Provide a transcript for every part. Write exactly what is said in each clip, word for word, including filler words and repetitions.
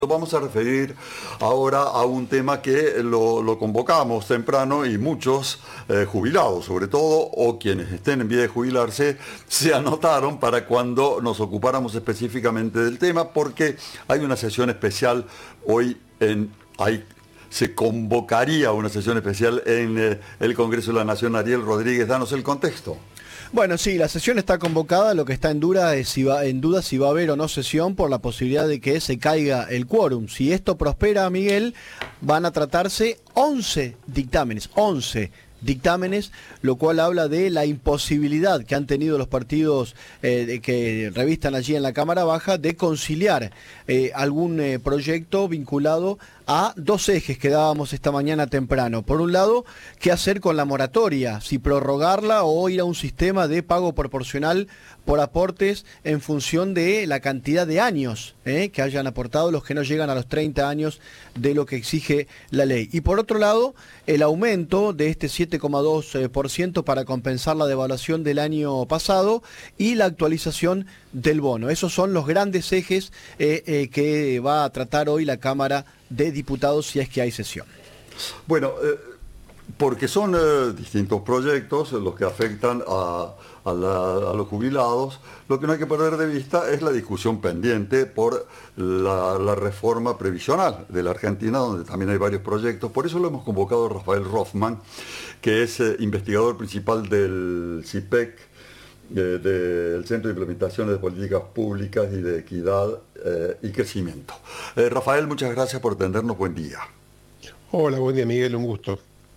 Nos vamos a referir ahora a un tema que lo, lo convocamos temprano y muchos eh, jubilados, sobre todo, o quienes estén en vía de jubilarse, se anotaron para cuando nos ocupáramos específicamente del tema, porque hay una sesión especial hoy en... Hay, se convocaría una sesión especial en eh, el Congreso de la Nación. Ariel Rodríguez, danos el contexto. Bueno, sí, la sesión está convocada, lo que está en duda es si va, en duda si va a haber o no sesión por la posibilidad de que se caiga el quórum. Si esto prospera, Miguel, van a tratarse once dictámenes, once dictámenes, lo cual habla de la imposibilidad que han tenido los partidos eh, que revistan allí en la Cámara Baja de conciliar eh, algún eh, proyecto vinculado a dos ejes que dábamos esta mañana temprano. Por un lado, qué hacer con la moratoria, si prorrogarla o ir a un sistema de pago proporcional por aportes en función de la cantidad de años eh, que hayan aportado los que no llegan a los treinta años de lo que exige la ley. Y por otro lado, el aumento de este siete coma dos por ciento para compensar la devaluación del año pasado y la actualización del bono. Esos son los grandes ejes eh, eh, que va a tratar hoy la Cámara de Diputados si es que hay sesión. Bueno, eh, porque son eh, distintos proyectos los que afectan a, a, la, a los jubilados, lo que no hay que perder de vista es la discusión pendiente por la, la reforma previsional de la Argentina, donde también hay varios proyectos. Por eso lo hemos convocado a Rafael Rothman, que es eh, investigador principal del C I P E C, de, del Centro de Implementación de Políticas Públicas y de Equidad eh, y Crecimiento. Eh, Rafael, muchas gracias por atendernos. Buen día. Hola, buen día, Miguel, un gusto.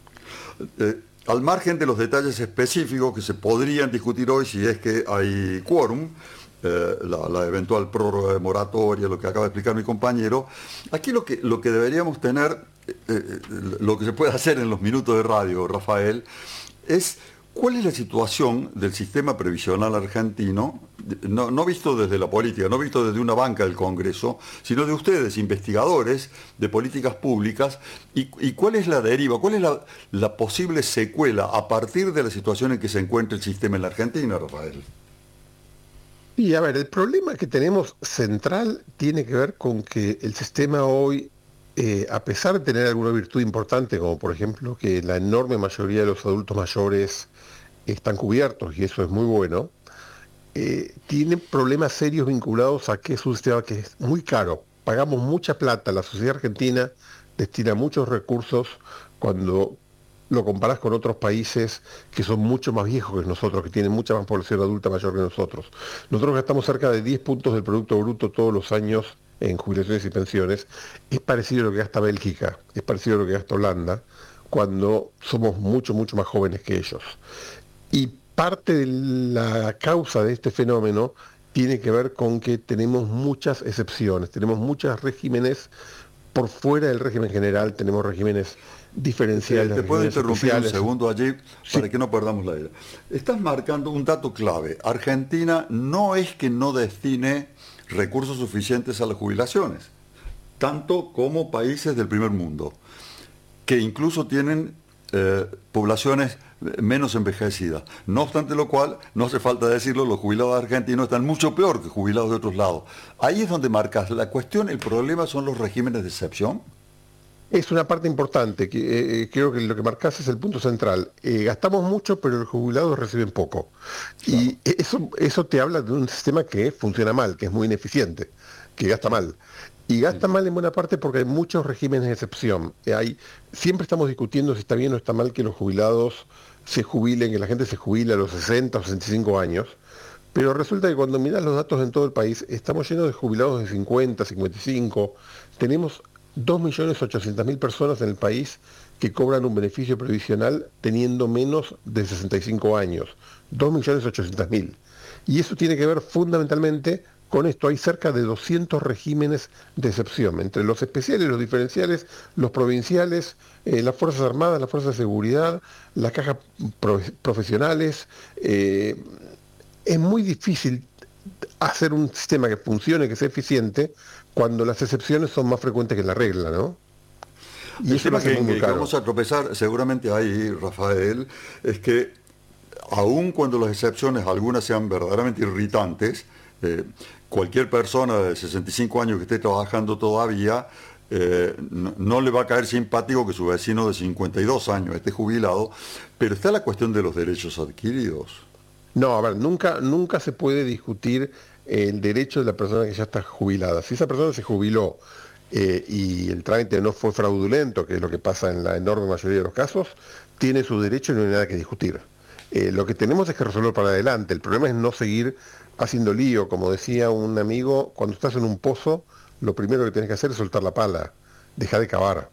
Eh, al margen de los detalles específicos que se podrían discutir hoy, si es que hay quórum, eh, la, la eventual prórroga de moratoria, lo que acaba de explicar mi compañero, aquí lo que, lo que deberíamos tener, eh, eh, lo que se puede hacer en los minutos de radio, Rafael, es ¿cuál es la situación del sistema previsional argentino, no, no visto desde la política, no visto desde una banca del Congreso, sino de ustedes, investigadores de políticas públicas, y, y cuál es la deriva, cuál es la, la posible secuela a partir de la situación en que se encuentra el sistema en la Argentina, Rafael? Y a ver, el problema que tenemos central tiene que ver con que el sistema hoy, eh, a pesar de tener alguna virtud importante, como por ejemplo que la enorme mayoría de los adultos mayores están cubiertos, y eso es muy bueno, eh, tiene problemas serios vinculados a que es un sistema que es muy caro. Pagamos mucha plata, la sociedad argentina destina muchos recursos cuando lo comparás con otros países que son mucho más viejos que nosotros, que tienen mucha más población adulta mayor que nosotros. Nosotros gastamos cerca de diez puntos del Producto Bruto todos los años en jubilaciones y pensiones. Es parecido a lo que gasta Bélgica, es parecido a lo que gasta Holanda, cuando somos mucho, mucho más jóvenes que ellos. Y parte de la causa de este fenómeno tiene que ver con que tenemos muchas excepciones, tenemos muchos regímenes por fuera del régimen general, tenemos regímenes diferenciales. Eh, te puedo interrumpir especiales. un segundo allí para Sí. que no perdamos la idea. Estás marcando un dato clave. Argentina no es que no destine recursos suficientes a las jubilaciones, tanto como países del primer mundo, que incluso tienen eh, poblaciones menos envejecidas. No obstante lo cual, no hace falta decirlo, los jubilados argentinos están mucho peor que jubilados de otros lados. Ahí es donde marcas la cuestión, el problema son los regímenes de excepción. Es una parte importante, que eh, creo que lo que marcás es el punto central. Eh, gastamos mucho, pero los jubilados reciben poco. Claro. Y eso, eso te habla de un sistema que funciona mal, que es muy ineficiente, que gasta mal. Y gasta mal en buena parte porque hay muchos regímenes de excepción. Hay, siempre estamos discutiendo si está bien o está mal que los jubilados se jubilen, que la gente se jubile a los sesenta o sesenta y cinco años, pero resulta que cuando miras los datos en todo el país, estamos llenos de jubilados de cincuenta, cincuenta y cinco, tenemos dos millones ochocientas mil personas en el país que cobran un beneficio previsional teniendo menos de sesenta y cinco años, dos millones ochocientas mil. Y eso tiene que ver fundamentalmente con esto. Hay cerca de doscientos regímenes de excepción, entre los especiales, los diferenciales, los provinciales, eh, las Fuerzas Armadas, las Fuerzas de Seguridad, las cajas pro profesionales. Eh, es muy difícil hacer un sistema que funcione, que sea eficiente, cuando las excepciones son más frecuentes que la regla, ¿no? Y el tema que, que vamos a tropezar seguramente ahí, Rafael, es que aun cuando las excepciones, algunas sean verdaderamente irritantes, eh, cualquier persona de sesenta y cinco años que esté trabajando todavía, eh, no, no le va a caer simpático que su vecino de cincuenta y dos años esté jubilado, pero está la cuestión de los derechos adquiridos. No, a ver, nunca, nunca se puede discutir el derecho de la persona que ya está jubilada. Si esa persona se jubiló eh, y el trámite no fue fraudulento, que es lo que pasa en la enorme mayoría de los casos, tiene su derecho y no hay nada que discutir. Eh, lo que tenemos es que resolver para adelante. El problema es no seguir haciendo lío. Como decía un amigo, cuando estás en un pozo, lo primero que tienes que hacer es soltar la pala, dejar de cavar.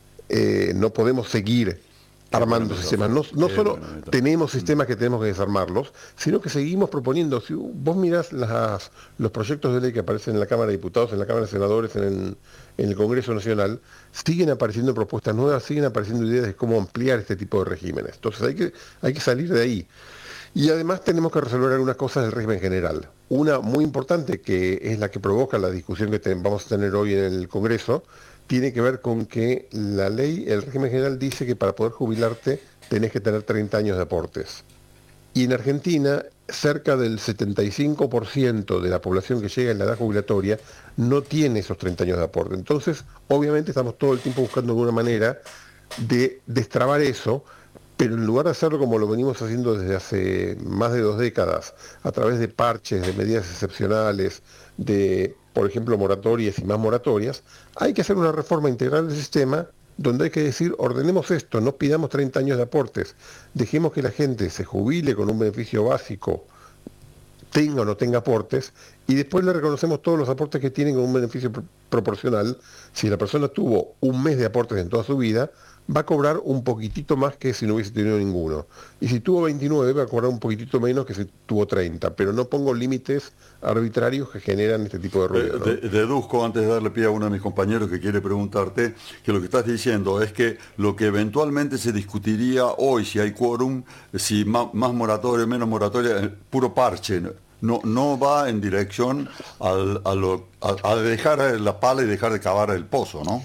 Eh, no podemos seguir armando bueno, sistemas. No, no solo bueno, tenemos sistemas que tenemos que desarmarlos, sino que seguimos proponiendo. Si vos mirás las, los proyectos de ley que aparecen en la Cámara de Diputados, en la Cámara de Senadores, en el, en el Congreso Nacional, siguen apareciendo propuestas nuevas, siguen apareciendo ideas de cómo ampliar este tipo de regímenes. Entonces hay que, hay que salir de ahí. Y además tenemos que resolver algunas cosas del régimen general. Una muy importante, que es la que provoca la discusión que te, vamos a tener hoy en el Congreso, tiene que ver con que la ley, el régimen general dice que para poder jubilarte tenés que tener treinta años de aportes. Y en Argentina, cerca del setenta y cinco por ciento de la población que llega en la edad jubilatoria no tiene esos treinta años de aporte. Entonces, obviamente estamos todo el tiempo buscando alguna manera de destrabar eso, pero en lugar de hacerlo como lo venimos haciendo desde hace más de dos décadas, a través de parches, de medidas excepcionales, de, por ejemplo, moratorias y más moratorias, hay que hacer una reforma integral del sistema donde hay que decir, ordenemos esto, no pidamos treinta años de aportes, dejemos que la gente se jubile con un beneficio básico, tenga o no tenga aportes, y después le reconocemos todos los aportes que tienen con un beneficio pr- proporcional. Si la persona tuvo un mes de aportes en toda su vida, va a cobrar un poquitito más que si no hubiese tenido ninguno. Y si tuvo veintinueve, va a cobrar un poquitito menos que si tuvo treinta. Pero no pongo límites arbitrarios que generan este tipo de ruido, ¿no? De, de, deduzco, antes de darle pie a uno de mis compañeros que quiere preguntarte, que lo que estás diciendo es que lo que eventualmente se discutiría hoy, si hay quórum, si más, más moratoria, menos moratoria, puro parche, no, no va en dirección al, a, lo, a, a dejar la pala y dejar de cavar el pozo, ¿no?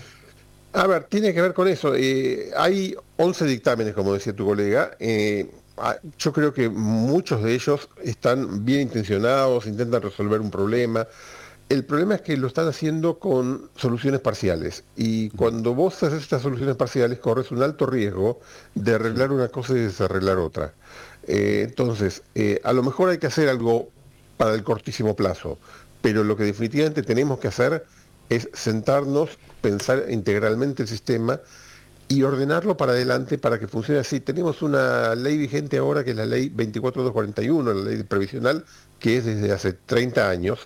A ver, tiene que ver con eso. Eh, hay once dictámenes, como decía tu colega. Eh, yo creo que muchos de ellos están bien intencionados, intentan resolver un problema. El problema es que lo están haciendo con soluciones parciales. Y cuando vos haces estas soluciones parciales, corres un alto riesgo de arreglar una cosa y desarreglar otra. Eh, entonces, eh, a lo mejor hay que hacer algo para el cortísimo plazo, pero lo que definitivamente tenemos que hacer es sentarnos, pensar integralmente el sistema y ordenarlo para adelante para que funcione así. Tenemos una ley vigente ahora, que es la ley veinticuatro mil doscientos cuarenta y uno, la ley previsional, que es desde hace treinta años.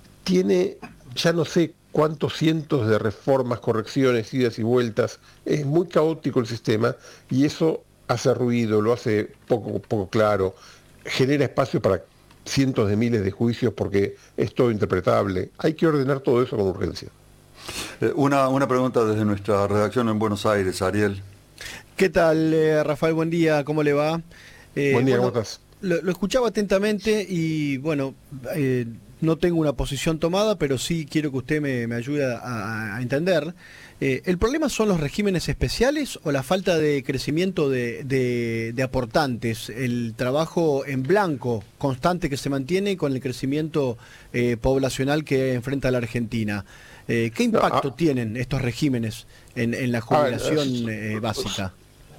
Tiene ya no sé cuántos cientos de reformas, correcciones, idas y vueltas. Es muy caótico el sistema y eso hace ruido, lo hace poco, poco claro, genera espacio para cientos de miles de juicios porque es todo interpretable. Hay que ordenar todo eso con urgencia. Eh, una, una pregunta desde nuestra redacción en Buenos Aires, Ariel. ¿Qué tal, eh, Rafael? Buen día, ¿cómo le va? Eh, Buen día, bueno, ¿cómo estás? Lo, lo escuchaba atentamente y, bueno, eh, no tengo una posición tomada, pero sí quiero que usted me, me ayude a, a entender. Eh, ¿El problema son los regímenes especiales o la falta de crecimiento de, de, de aportantes? El trabajo en blanco constante que se mantiene con el crecimiento eh, poblacional que enfrenta la Argentina. Eh, ¿Qué impacto no, a, tienen estos regímenes en, en la jubilación ver, eh, básica?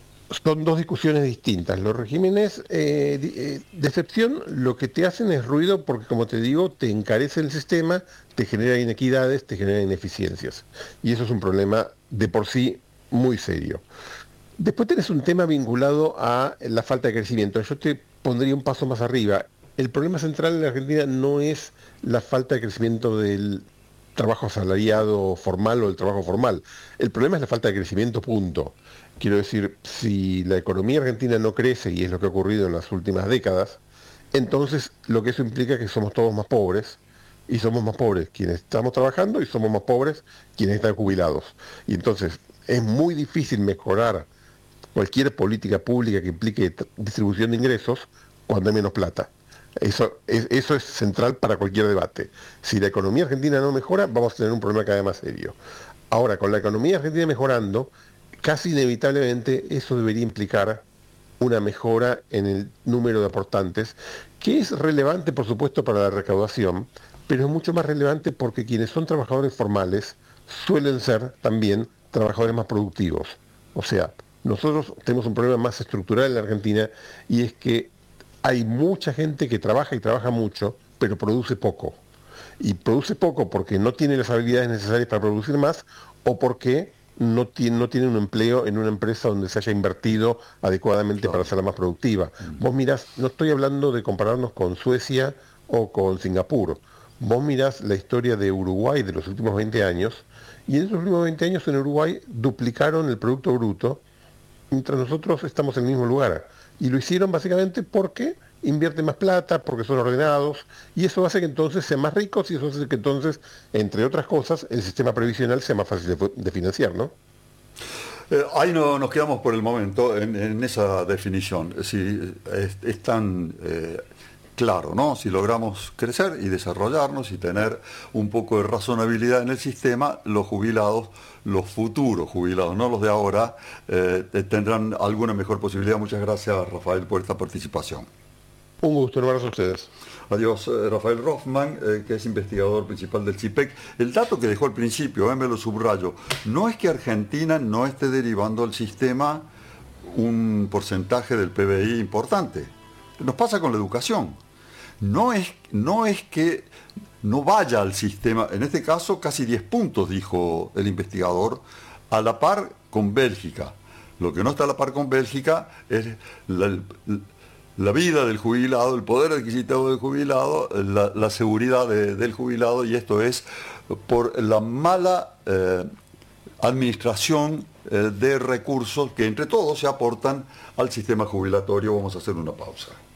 Son dos discusiones distintas. Los regímenes eh, de excepción lo que te hacen es ruido porque, como te digo, te encarece el sistema, te genera inequidades, te genera ineficiencias. Y eso es un problema de por sí muy serio. Después tenés un tema vinculado a la falta de crecimiento. Yo te pondría un paso más arriba. El problema central en la Argentina no es la falta de crecimiento del trabajo asalariado formal o el trabajo formal. El problema es la falta de crecimiento, punto. Quiero decir, si la economía argentina no crece, y es lo que ha ocurrido en las últimas décadas, entonces lo que eso implica es que somos todos más pobres, y somos más pobres quienes estamos trabajando, y somos más pobres quienes están jubilados. Y entonces es muy difícil mejorar cualquier política pública que implique distribución de ingresos cuando hay menos plata. Eso es, eso es central para cualquier debate. Si la economía argentina no mejora, vamos a tener un problema cada vez más serio. Ahora, con la economía argentina mejorando, casi inevitablemente eso debería implicar una mejora en el número de aportantes, que es relevante, por supuesto, para la recaudación, pero es mucho más relevante porque quienes son trabajadores formales suelen ser también trabajadores más productivos. O sea, nosotros tenemos un problema más estructural en la Argentina y es que hay mucha gente que trabaja y trabaja mucho, pero produce poco. Y produce poco porque no tiene las habilidades necesarias para producir más o porque no tiene, no tiene un empleo en una empresa donde se haya invertido adecuadamente claro. para hacerla más productiva. Mm. Vos mirás, no estoy hablando de compararnos con Suecia o con Singapur. Vos mirás la historia de Uruguay de los últimos veinte años y en esos últimos veinte años en Uruguay duplicaron el Producto Bruto mientras nosotros estamos en el mismo lugar. Y lo hicieron básicamente porque invierten más plata, porque son ordenados, y eso hace que entonces sean más ricos, y eso hace que entonces, entre otras cosas, el sistema previsional sea más fácil de, de financiar, ¿no? Eh, ahí no, nos quedamos por el momento en, en esa definición. Si es, es tan eh, claro, ¿no? Si logramos crecer y desarrollarnos y tener un poco de razonabilidad en el sistema, los jubilados, los futuros jubilados, no los de ahora, eh, tendrán alguna mejor posibilidad. Muchas gracias, Rafael, por esta participación. Un gusto, un abrazo a ustedes. Adiós, eh, Rafael Rothman, eh, que es investigador principal del CIPEC. El dato que dejó al principio, eh, me lo subrayo, no es que Argentina no esté derivando al sistema un porcentaje del P B I importante. Nos pasa con la educación. No es, no es que no vaya al sistema, en este caso casi diez puntos, dijo el investigador, a la par con Bélgica. Lo que no está a la par con Bélgica es la, la vida del jubilado, el poder adquisitivo del jubilado, la, la seguridad de, del jubilado, y esto es por la mala eh, administración eh, de recursos que entre todos se aportan al sistema jubilatorio. Vamos a hacer una pausa.